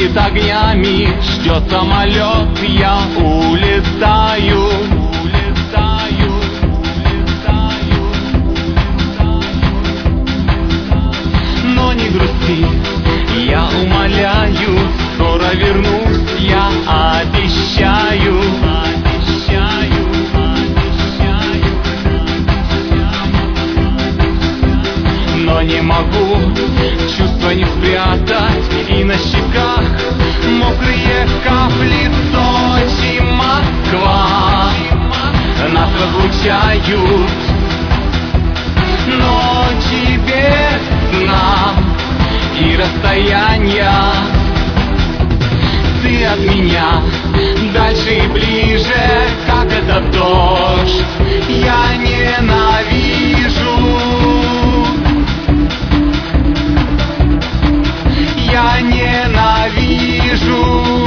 светит огнями, ждет самолет, я улетаю. Но не грусти, я умоляю, скоро вернусь, я обещаю. Но не могу чувства не спрятать, и на щеках мокрые капли. Сочи, Москва нас разлучают, ночи без сна и расстояния. Ты от меня дальше и ближе, как этот дождь, я ненавижу. Я ненавижу.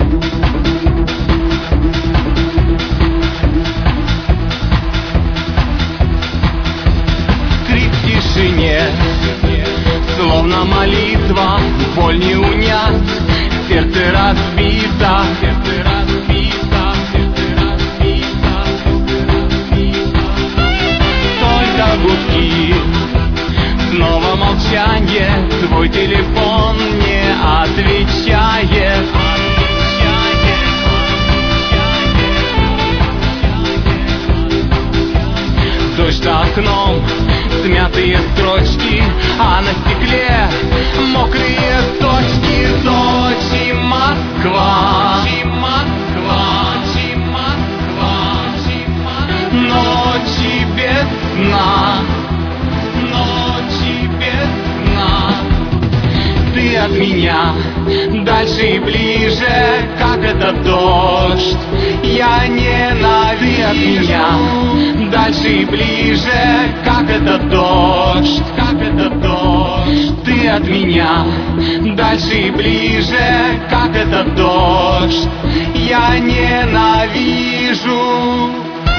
Крик в тишине, словно молитва, боль не унять, сердце разбито. Только гудки, снова молчание, твой телефон не отвечает. Дождь за окном, смятые строчки, а на стекле мокрые точки. Сочи, Москва, ночи без сна. Ты от меня дальше и ближе, как этот дождь, я ненавижу. Ты от меня дальше и ближе, как этот дождь, Ты от меня дальше и ближе, как этот дождь, я ненавижу.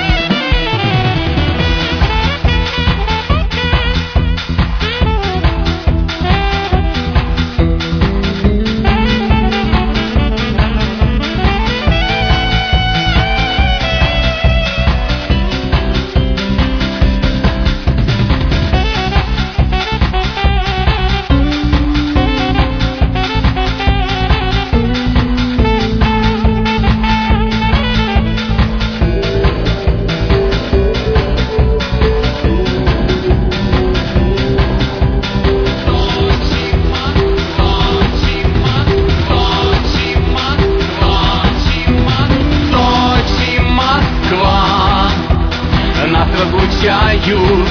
Разлучают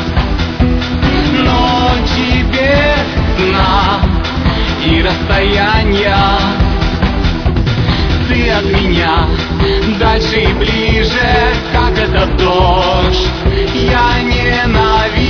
ночи без сна и расстояния. Ты от меня дальше и ближе, как этот дождь, я ненавижу.